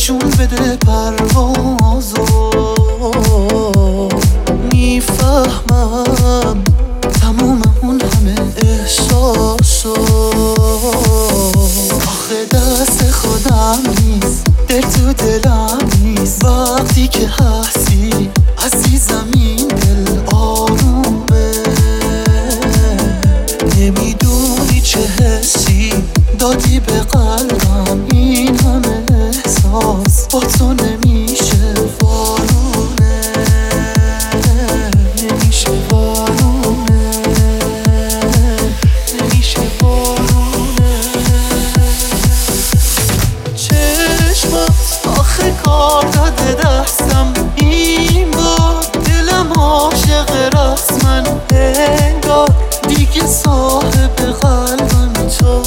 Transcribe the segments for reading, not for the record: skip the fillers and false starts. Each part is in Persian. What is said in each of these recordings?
نشون بده پروازو. میفهمم تموم اون همه احساسو. آخه دست خودم نیست، دل تو دلم نیست. وقتی که هستی عزیزم این دل آرومه. نمیدونی چه حسی دادی به قلبم، این همه احساس با تو نمیشه وارونه. نمیشه وارونه، نمیشه وارونه. چشمات آخه کار داده دستم، این بار دلم عاشق رسمن. انگار دیگه صاحب قلبم تو.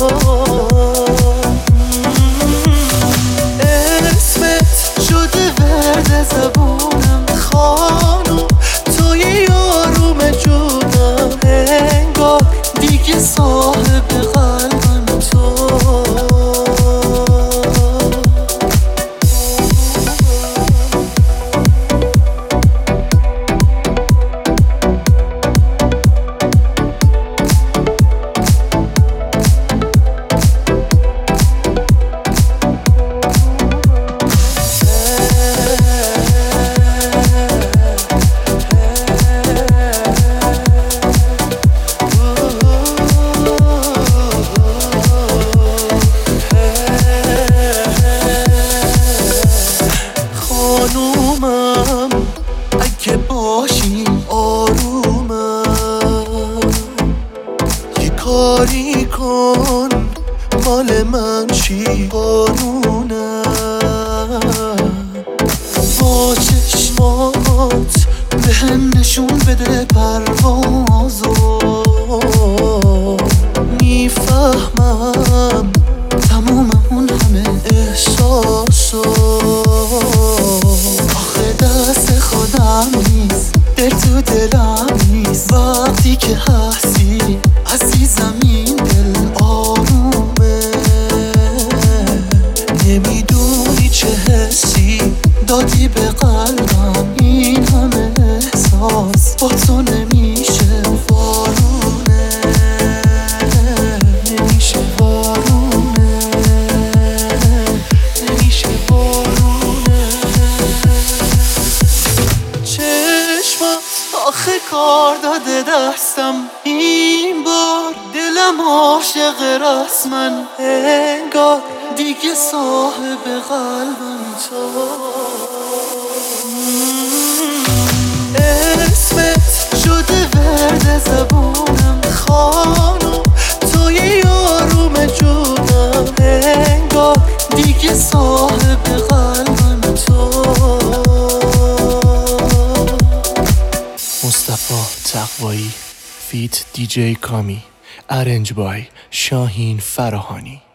اسمت شده ورد زبونم، خانم توی یاروم جونم. انگار دیگه صاحب قلبم تو. خانومم اگه باشی آرومم، یه کاری کن مال من چی قانونم. با چشمات به هم نشون بده پروازو. میفهمم تموم اون همه احساسو. آخه دست خودم نیست، دل تو دلم نیست. وقتی که هستی عزیزم این دل آرومه. نمیدونی چه حسی دادی به قلبم، این همه احساس با تو نمیشه وارونه. نمیشه وارونه، نمیشه وارونه. چشمات آخه کار داده دستم، این بار دلم عاشق رسمن. انگار دیگه صاحب قلبم تو. اسمت شده ورد زبونم، خانم توی یاروم جونم. انگار دیگه صاحب قلبم تو. مصطفی تقوایی فیت دیجی کامی، ارنج بای شاهین فراهانی.